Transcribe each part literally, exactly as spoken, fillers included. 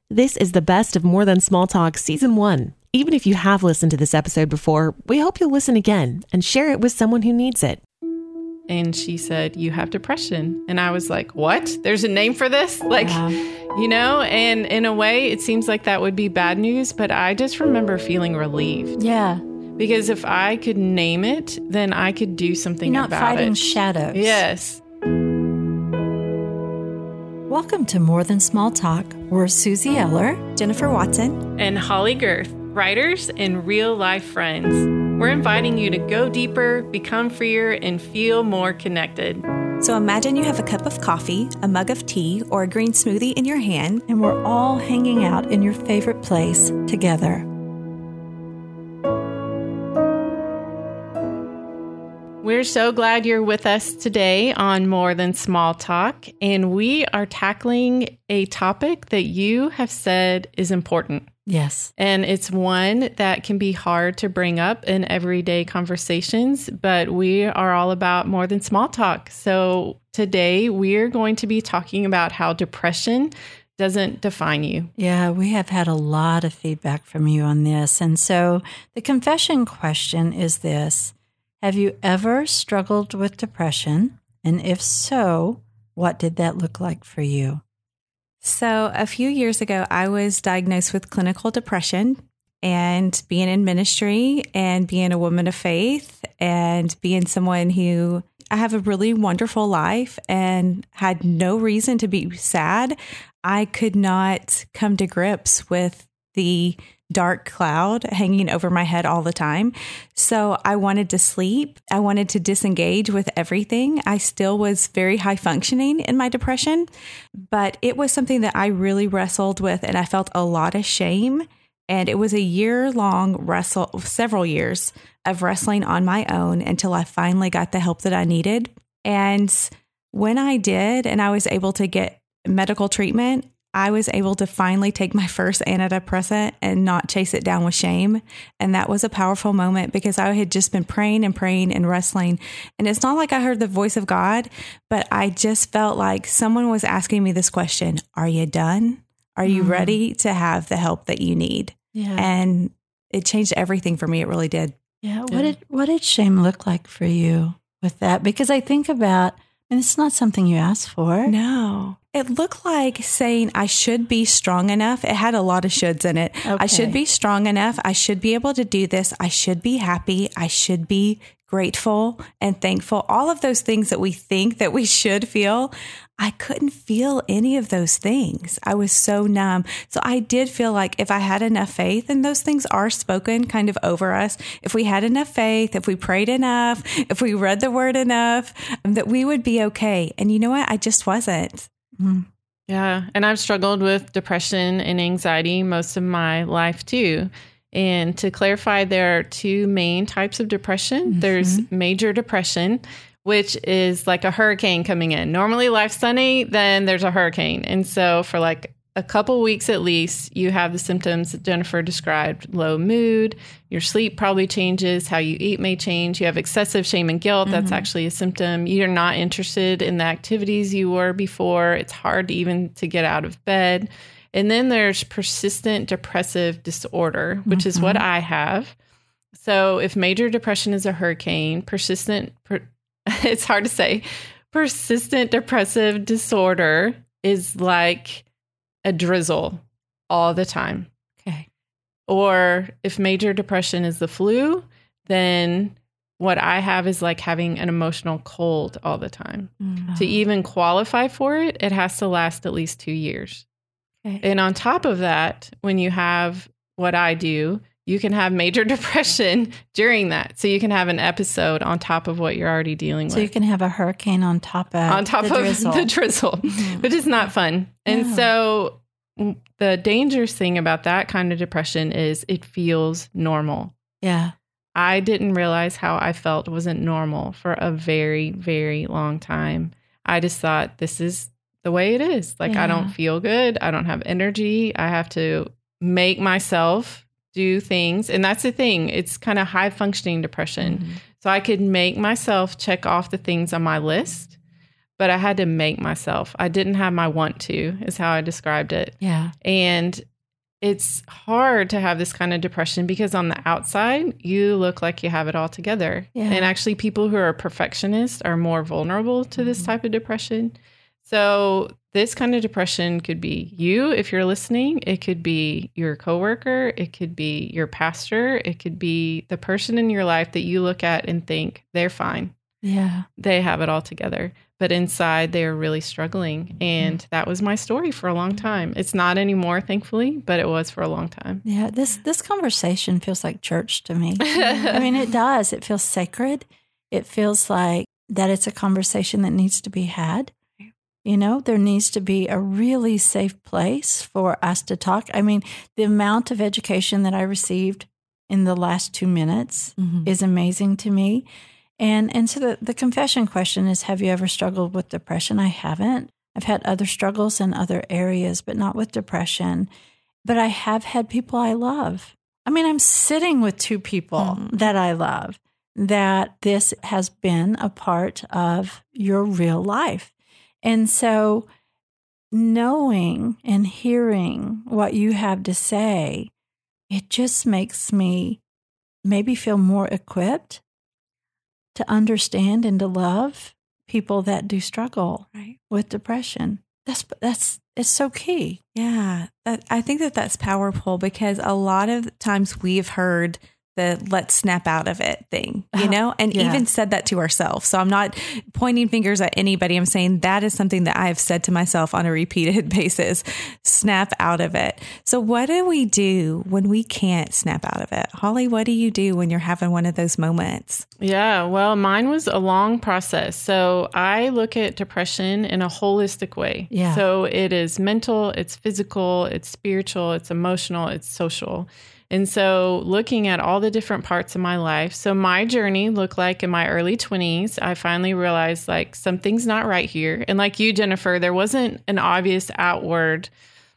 This is the best of More Than Small Talk Season one. Even if you have listened to this episode before, we hope you'll listen again and share it with someone who needs it. And she said, you have depression. And I was like, what? There's a name for this? Like, yeah. you know, and in a way, it seems like that would be bad news, but I just remember feeling relieved. Yeah. Because if I could name it, then I could do something You're not about fighting it. shadows. Yes. Welcome to More Than Small Talk. We're Susie Eller, Jennifer Watson, and Holly Girth, writers and real-life friends. We're inviting you to go deeper, become freer, and feel more connected. So imagine you have a cup of coffee, a mug of tea, or a green smoothie in your hand, and we're all hanging out in your favorite place together. We're so glad you're with us today on More Than Small Talk, and we are tackling a topic that you have said is important. Yes. And it's one that can be hard to bring up in everyday conversations, but we are all about more than small talk. So today we're going to be talking about how depression doesn't define you. Yeah, we have had a lot of feedback from you on this. And so the confession question is this: have you ever struggled with depression? And if so, what did that look like for you? So a few years ago, I was diagnosed with clinical depression, and being in ministry and being a woman of faith and being someone who I have a really wonderful life and had no reason to be sad, I could not come to grips with the dark cloud hanging over my head all the time. So I wanted to sleep. I wanted to disengage with everything. I still was very high functioning in my depression, but it was something that I really wrestled with, and I felt a lot of shame. And it was a year long wrestle, several years of wrestling on my own until I finally got the help that I needed. And when I did, and I was able to get medical treatment, I was able to finally take my first antidepressant and not chase it down with shame. And that was a powerful moment because I had just been praying and praying and wrestling. And it's not like I heard the voice of God, but I just felt like someone was asking me this question: are you done? Are you mm-hmm. ready to have the help that you need? Yeah. And it changed everything for me. It really did. Yeah. What did, what did shame look like for you with that? Because I think about, and it's not something you asked for. No. It looked like saying I should be strong enough. It had a lot of shoulds in it. Okay. I should be strong enough. I should be able to do this. I should be happy. I should be grateful and thankful. All of those things that we think that we should feel. I couldn't feel any of those things. I was so numb. So I did feel like if I had enough faith, and those things are spoken kind of over us, if we had enough faith, if we prayed enough, if we read the word enough, that we would be okay. And you know what? I just wasn't. Mm. Yeah. And I've struggled with depression and anxiety most of my life too. And to clarify, there are two main types of depression. Mm-hmm. There's major depression, which is like a hurricane coming in. Normally life's sunny, then there's a hurricane. And so for like a couple weeks at least, you have the symptoms that Jennifer described: low mood, your sleep probably changes, how you eat may change, you have excessive shame and guilt. Mm-hmm. That's actually a symptom. You're not interested in the activities you were before. It's hard to even to get out of bed. And then there's persistent depressive disorder, which mm-hmm. is what I have. So if major depression is a hurricane, persistent, per, it's hard to say, persistent depressive disorder is like a drizzle all the time. Okay. Or if major depression is the flu, then what I have is like having an emotional cold all the time. Mm-hmm. To even qualify for it, it has to last at least two years. Okay. And on top of that, when you have what I do, you can have major depression during that. So you can have an episode on top of what you're already dealing so with. So you can have a hurricane on top of on top the of drizzle. the drizzle, mm-hmm. which is not fun. And no. so the dangerous thing about that kind of depression is it feels normal. Yeah. I didn't realize how I felt wasn't normal for a very, very long time. I just thought this is the way it is. Like, yeah. I don't feel good. I don't have energy. I have to make myself do things. And that's the thing. It's kind of high functioning depression. Mm-hmm. So I could make myself check off the things on my list, but I had to make myself. I didn't have my want to, is how I described it. Yeah. And it's hard to have this kind of depression because on the outside, you look like you have it all together. Yeah. And actually, people who are perfectionists are more vulnerable to this type of depression. So this kind of depression could be you, if you're listening. It could be your coworker. It could be your pastor. It could be the person in your life that you look at and think they're fine. Yeah. They have it all together. But inside, they are really struggling. And mm. that was my story for a long time. It's not anymore, thankfully, but it was for a long time. Yeah, this this conversation feels like church to me. I mean, it does. It feels sacred. It feels like that it's a conversation that needs to be had. You know, there needs to be a really safe place for us to talk. I mean, the amount of education that I received in the last two minutes mm-hmm. is amazing to me. And and so the, the confession question is, have you ever struggled with depression? I haven't. I've had other struggles in other areas, but not with depression. But I have had people I love. I mean, I'm sitting with two people mm-hmm. that I love, that this has been a part of your real life. And so knowing and hearing what you have to say, it just makes me maybe feel more equipped to understand and to love people that do struggle right. with depression. That's that's it's so key. Yeah, that, I think that that's powerful because a lot of times we've heard the let's snap out of it thing, you know, and yeah. even said that to ourselves. So I'm not pointing fingers at anybody. I'm saying that is something that I have said to myself on a repeated basis, snap out of it. So what do we do when we can't snap out of it? Holly, what do you do when you're having one of those moments? Yeah, well, mine was a long process. So I look at depression in a holistic way. Yeah. So it is mental, it's physical, it's spiritual, it's emotional, it's social. And so looking at all the different parts of my life, so my journey looked like in my early twenties, I finally realized like something's not right here. And like you, Jennifer, there wasn't an obvious outward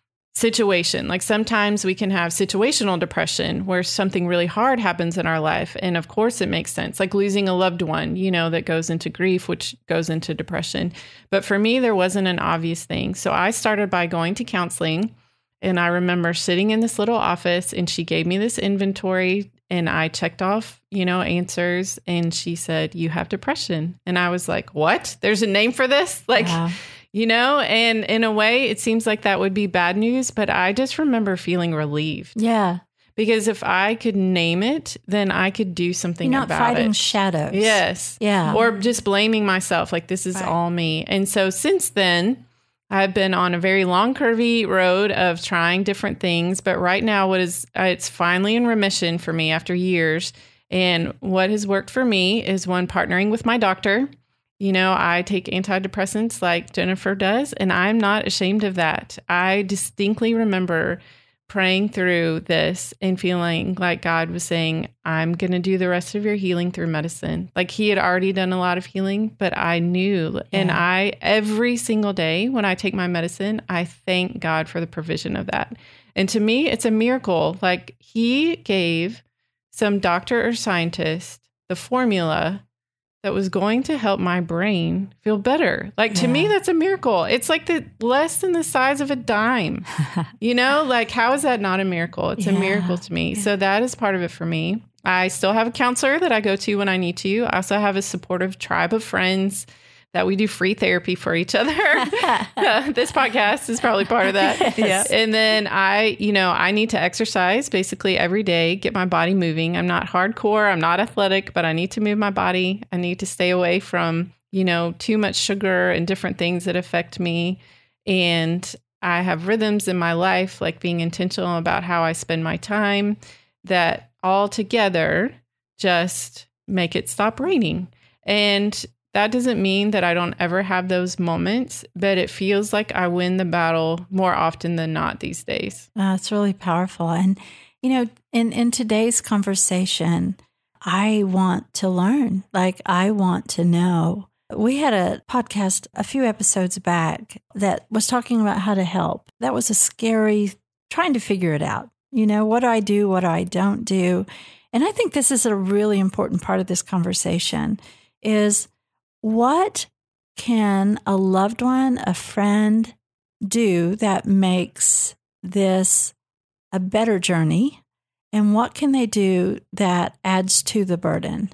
situation. Like sometimes we can have situational depression where something really hard happens in our life. And of course it makes sense, like losing a loved one, you know, that goes into grief, which goes into depression. But for me, there wasn't an obvious thing. So I started by going to counseling. And I remember sitting in this little office and she gave me this inventory and I checked off, you know, answers. And she said, you have depression. And I was like, what? There's a name for this? Like, yeah. you know, and in a way, it seems like that would be bad news. But I just remember feeling relieved. Yeah. Because if I could name it, then I could do something You're not about it. fighting shadows. Yes. Yeah. Or just blaming myself like this is right. all me. And so since then, I've been on a very long, curvy road of trying different things. But right now, what is uh, it's finally in remission for me after years. And what has worked for me is one, partnering with my doctor. You know, I take antidepressants like Jennifer does, and I'm not ashamed of that. I distinctly remember praying through this and feeling like God was saying, I'm going to do the rest of your healing through medicine. Like he had already done a lot of healing, but I knew. Yeah. And I, every single day when I take my medicine, I thank God for the provision of that. And to me, it's a miracle. Like he gave some doctor or scientist the formula that was going to help my brain feel better. Like to yeah. me, that's a miracle. It's like the less than the size of a dime, you know, like how is that not a miracle? It's yeah. a miracle to me. Yeah. So that is part of it for me. I still have a counselor that I go to when I need to. I also have a supportive tribe of friends that we do free therapy for each other. uh, this podcast is probably part of that. Yes. Yeah. And then I, you know, I need to exercise basically every day, get my body moving. I'm not hardcore. I'm not athletic, but I need to move my body. I need to stay away from, you know, too much sugar and different things that affect me. And I have rhythms in my life, like being intentional about how I spend my time, that all together just make it stop raining. And that doesn't mean that I don't ever have those moments, but it feels like I win the battle more often than not these days. Uh, it's really powerful. And, you know, in, in today's conversation, I want to learn. Like, I want to know. We had a podcast a few episodes back that was talking about how to help. That was a scary, trying to figure it out. You know, what do I do? What do I don't do? And I think this is a really important part of this conversation is, what can a loved one, a friend do that makes this a better journey? And what can they do that adds to the burden?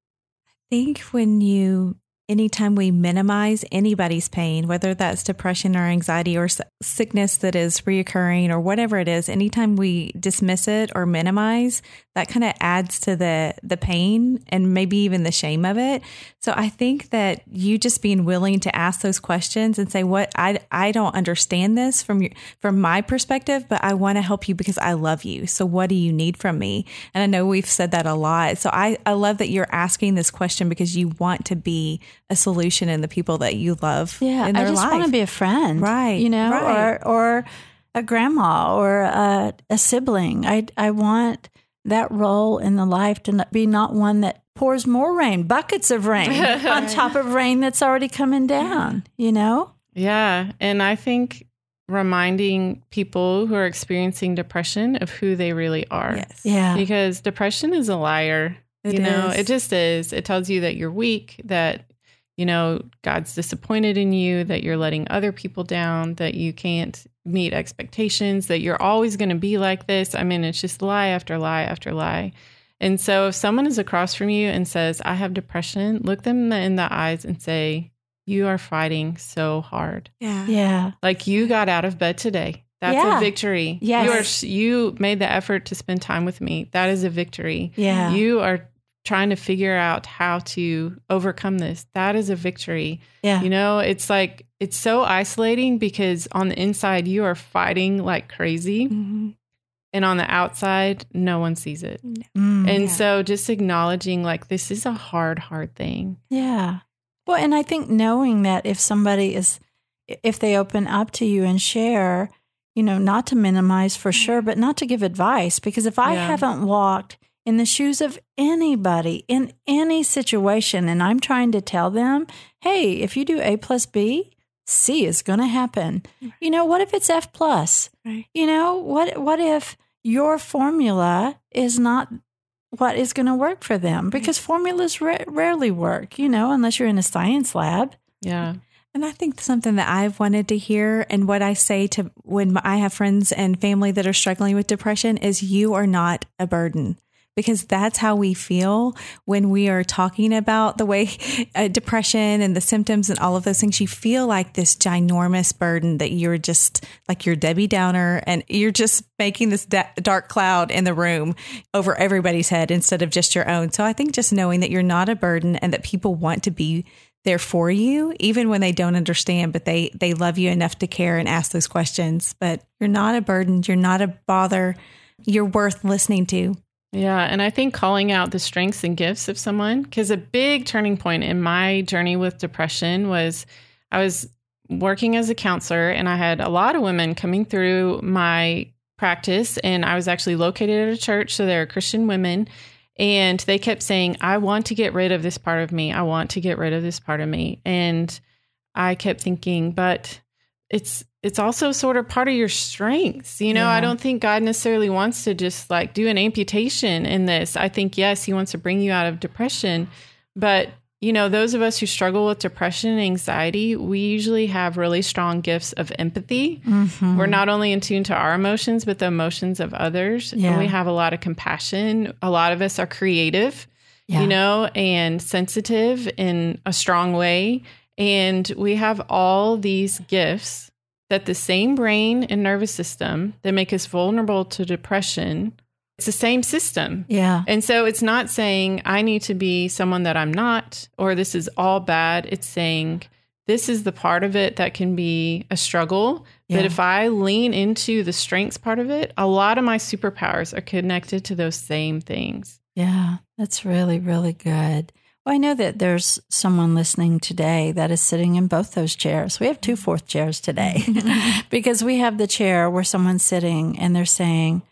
I think when you, anytime we minimize anybody's pain, whether that's depression or anxiety or sickness that is reoccurring or whatever it is, anytime we dismiss it or minimize, that kind of adds to the the pain and maybe even the shame of it. So I think that you just being willing to ask those questions and say, "What I I don't understand this from your, from my perspective, but I want to help you because I love you. So what do you need from me?" And I know we've said that a lot. So I I love that you're asking this question because you want to be a solution in the people that you love. Yeah, in their I just life. want to be a friend, right? You know, right. or or a grandma or a, a sibling. I I want that role in the life to not be not one that pours more rain, buckets of rain on top of rain that's already coming down. You know? Yeah, and I think reminding people who are experiencing depression of who they really are. Yes. Yeah. Because depression is a liar. It you know, is. it just is. It tells you that you're weak, that, you know, God's disappointed in you, that you're letting other people down, that you can't meet expectations, that you're always going to be like this. I mean, it's just lie after lie after lie. And so if someone is across from you and says, I have depression, look them in the eyes and say, you are fighting so hard. Yeah. Yeah. Like you got out of bed today. That's Yeah. a victory. Yes. You are, you made the effort to spend time with me. That is a victory. Yeah. You are trying to figure out how to overcome this. That is a victory. Yeah. You know, it's like, it's so isolating because on the inside, you are fighting like crazy. Mm-hmm. And on the outside, no one sees it. Mm. And Yeah. so just acknowledging like, this is a hard, hard thing. Yeah. Well, and I think knowing that if somebody is, if they open up to you and share, you know, not to minimize for sure, but not to give advice. Because if I Yeah. haven't walked in the shoes of anybody in any situation and I'm trying to tell them, hey, if you do A plus B, C is going to happen. You know, what if it's F plus? Right. You know, what what if your formula is not what is going to work for them? Because formulas ra- rarely work, you know, unless you're in a science lab. Yeah. And I think something that I've wanted to hear and what I say to when I have friends and family that are struggling with depression is you are not a burden. Because that's how we feel when we are talking about the way uh, depression and the symptoms and all of those things. You feel like this ginormous burden that you're just like you're Debbie Downer and you're just making this da- dark cloud in the room over everybody's head instead of just your own. So I think just knowing that you're not a burden and that people want to be there for you, even when they don't understand, but they, they love you enough to care and ask those questions. But you're not a burden. You're not a bother. You're worth listening to. Yeah. And I think calling out the strengths and gifts of someone, because a big turning point in my journey with depression was I was working as a counselor and I had a lot of women coming through my practice and I was actually located at a church. So there are Christian women and they kept saying, I want to get rid of this part of me. I want to get rid of this part of me. And I kept thinking, but it's it's also sort of part of your strengths. You know, Yeah. I don't think God necessarily wants to just like do an amputation in this. I think, yes, he wants to bring you out of depression. But, you know, those of us who struggle with depression and anxiety, we usually have really strong gifts of empathy. Mm-hmm. We're not only in tune to our emotions, but the emotions of others. Yeah. And we have a lot of compassion. A lot of us are creative, Yeah. you know, and sensitive in a strong way. And we have all these gifts that the same brain and nervous system that make us vulnerable to depression, it's the same system. Yeah. And so it's not saying I need to be someone that I'm not, or this is all bad. It's saying this is the part of it that can be a struggle. Yeah. But if I lean into the strengths part of it, a lot of my superpowers are connected to those same things. Yeah. That's really, really good. Well, I know that there's someone listening today that is sitting in both those chairs. We have two fourth chairs today because we have the chair where someone's sitting and they're saying,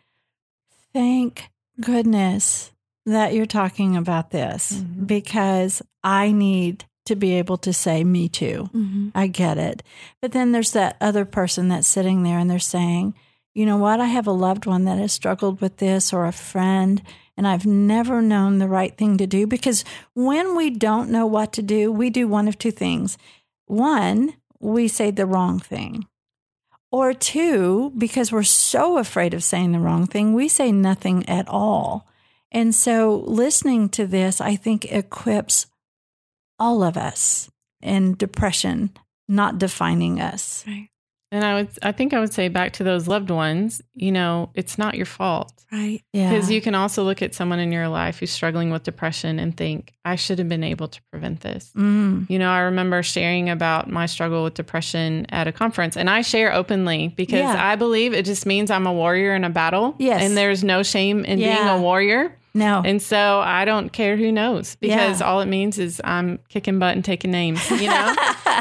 thank goodness that you're talking about this Mm-hmm. because I need to be able to say, me too. Mm-hmm. I get it. But then there's that other person that's sitting there and they're saying, you know what? I have a loved one that has struggled with this or a friend, and I've never known the right thing to do. Because when we don't know what to do, we do one of two things. one, we say the wrong thing. Or two, because we're so afraid of saying the wrong thing, we say nothing at all. And so listening to this, I think, equips all of us in depression, not defining us. Right. And I would, I think I would say back to those loved ones, you know, it's not your fault. Right. Yeah. Because you can also look at someone in your life who's struggling with depression and think, I should have been able to prevent this. Mm. You know, I remember sharing about my struggle with depression at a conference, and I share openly because Yeah. I believe it just means I'm a warrior in a battle. Yes. And there's no shame in being Yeah. a warrior. No. And so I don't care who knows, because Yeah. all it means is I'm kicking butt and taking names, you know?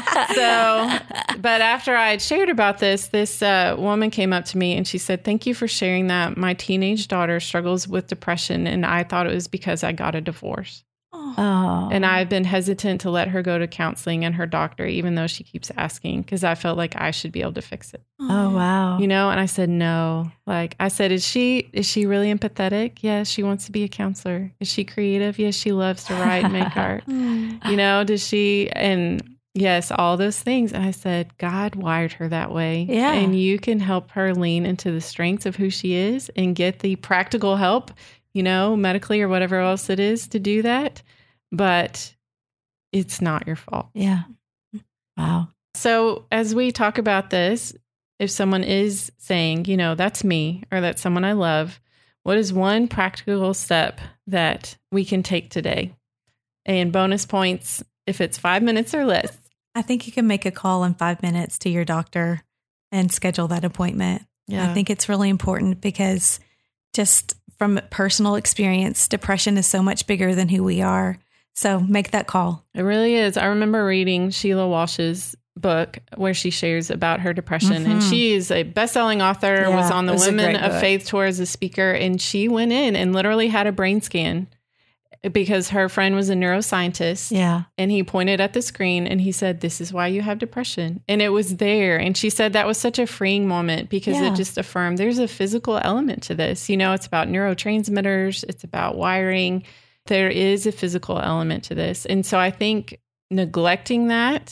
So, but after I had shared about this, this uh, woman came up to me and she said, thank you for sharing that. My teenage daughter struggles with depression, and I thought it was because I got a divorce. Oh. And I've been hesitant to let her go to counseling and her doctor, even though she keeps asking, because I felt like I should be able to fix it. Oh, wow. You know, and I said, no. Like I said, is she, is she really empathetic? Yes, she wants to be a counselor. Is she creative? Yes, she loves to write and make art. You know, does she, and yes, all those things. And I said, God wired her that way. Yeah. And you can help her lean into the strengths of who she is and get the practical help, you know, medically or whatever else it is to do that. But it's not your fault. Yeah. Wow. So as we talk about this, if someone is saying, you know, that's me or that's someone I love, what is one practical step that we can take today? And bonus points if it's five minutes or less. I think you can make a call in five minutes to your doctor and schedule that appointment. Yeah. I think it's really important because just from personal experience, depression is so much bigger than who we are. So make that call. It really is. I remember reading Sheila Walsh's book where she shares about her depression. Mm-hmm. And she is a best-selling author, Yeah, was on the it was a Women great of book. Faith tour as a speaker. And she went in and literally had a brain scan because her friend was a neuroscientist. Yeah. And he pointed at the screen and he said, this is why you have depression. And it was there. And she said that was such a freeing moment because Yeah. it just affirmed there's a physical element to this. You know, it's about neurotransmitters. It's about wiring. There is a physical element to this. And so I think neglecting that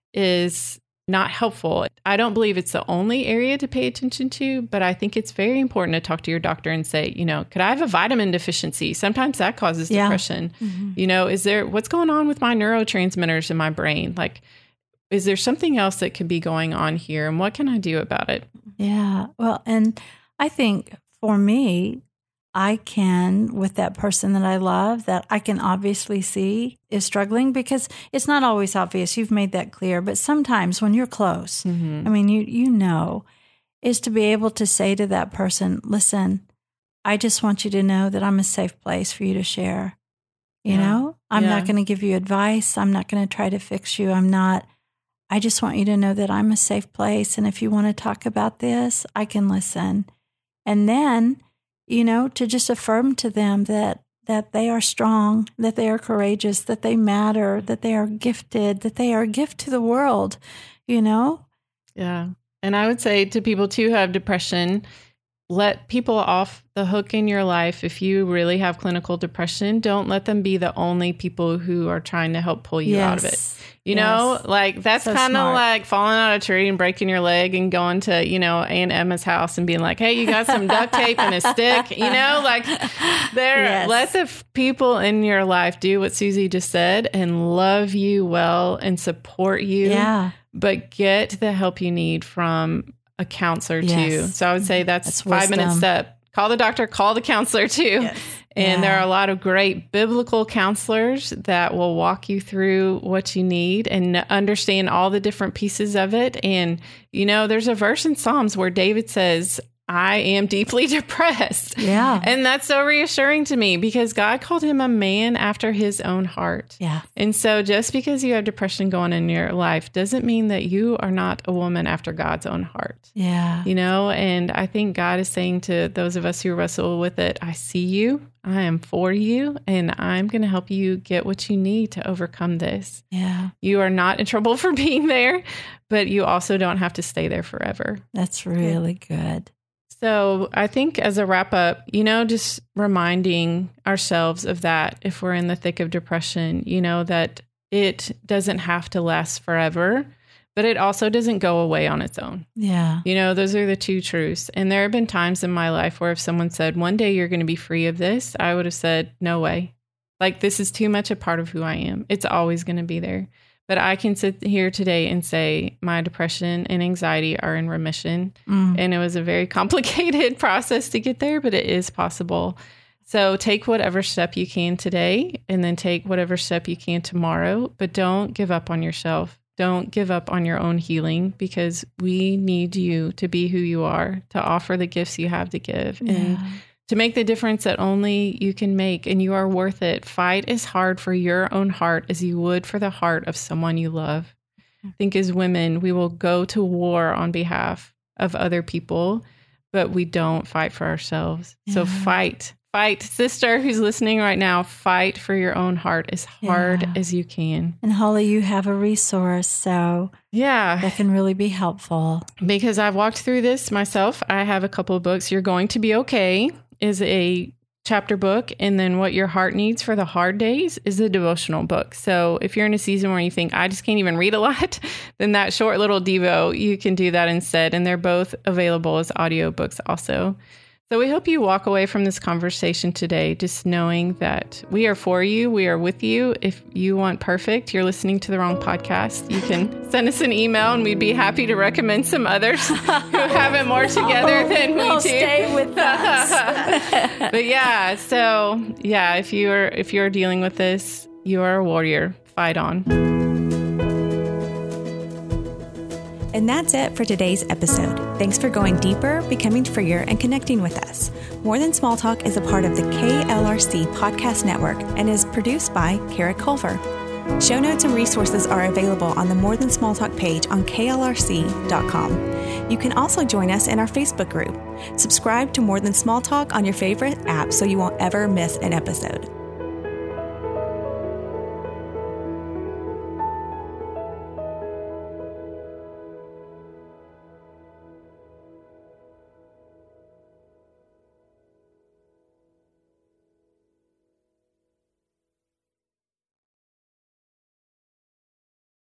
is not helpful. I don't believe it's the only area to pay attention to, but I think it's very important to talk to your doctor and say, you know, could I have a vitamin deficiency? Sometimes that causes Yeah. depression. Mm-hmm. You know, is there, what's going on with my neurotransmitters in my brain? Like, is there something else that could be going on here? And what can I do about it? Yeah. Well, and I think for me, I can, with that person that I love, that I can obviously see is struggling, because it's not always obvious. You've made that clear. But sometimes when you're close, Mm-hmm. I mean, you you know, is to be able to say to that person, listen, I just want you to know that I'm a safe place for you to share. You Yeah. know, I'm Yeah. not going to give you advice. I'm not going to try to fix you. I'm not. I just want you to know that I'm a safe place. And if you want to talk about this, I can listen. And then, you know, to just affirm to them that that they are strong, that they are courageous, that they matter, that they are gifted, that they are a gift to the world, you know? Yeah. And I would say to people too who have depression, let people off the hook in your life. If you really have clinical depression, don't let them be the only people who are trying to help pull you out of it. Yes. You Yes. know, like that's So kind of smart. like falling out of a tree and breaking your leg and going to, you know, Aunt Emma's house and being like, hey, you got some duct tape and a stick, you know, like there, Yes. let the f- people in your life do what Susie just said and love you well and support you, Yeah. but get the help you need from a counselor too. Yes. So I would say that's, That's five minute wisdom. step. Call the doctor, call the counselor too. Yes. And Yeah. there are a lot of great biblical counselors that will walk you through what you need and understand all the different pieces of it. And, you know, there's a verse in Psalms where David says, I am deeply depressed. Yeah. And that's so reassuring to me because God called him a man after his own heart. Yeah. And so just because you have depression going in your life doesn't mean that you are not a woman after God's own heart. Yeah. You know, and I think God is saying to those of us who wrestle with it, I see you, I am for you, and I'm going to help you get what you need to overcome this. Yeah. You are not in trouble for being there, but you also don't have to stay there forever. That's really good. So I think as a wrap up, you know, just reminding ourselves of that if we're in the thick of depression, you know, that It doesn't have to last forever, but it also doesn't go away on its own. Yeah. You know, those are the two truths. And there have been times in my life where if someone said, one day you're going to be free of this, I would have said, no way. Like, this is too much a part of who I am. It's always going to be there. But I can sit here today and say my depression and anxiety are in remission. Mm. And it was a very complicated process to get there, but it is possible. So take whatever step you can today, and then take whatever step you can tomorrow. But don't give up on yourself. Don't give up on your own healing, because we need you to be who you are, to offer the gifts you have to give, yeah. and to make the difference that only you can make, and you are worth it. Fight as hard for your own heart as you would for the heart of someone you love. I think as women, we will go to war on behalf of other people, but we don't fight for ourselves. Yeah. So fight, fight, sister who's listening right now, fight for your own heart as hard yeah. as you can. And Holly, you have a resource, so yeah, that can really be helpful. Because I've walked through this myself. I have a couple of books. You're Going to Be Okay is a chapter book, and then What Your Heart Needs for the Hard Days is a devotional book. So if you're in a season where you think, I just can't even read a lot, then that short little Devo, you can do that instead. And they're both available as audiobooks also. So we hope you walk away from this conversation today just knowing that we are for you. We are with you. If you want perfect, you're listening to the wrong podcast. You can send us an email, and we'd be happy to recommend some others who have it more together no, than we no, do. Stay with us. But yeah, so yeah, if you're if you're dealing with this, you are a warrior. Fight on. And that's it for today's episode. Thanks for going deeper, becoming freer, and connecting with us. More Than Small Talk is a part of the K L R C Podcast Network and is produced by Kara Culver. Show notes and resources are available on the More Than Small Talk page on K L R C dot com. You can also join us in our Facebook group. Subscribe to More Than Small Talk on your favorite app so you won't ever miss an episode.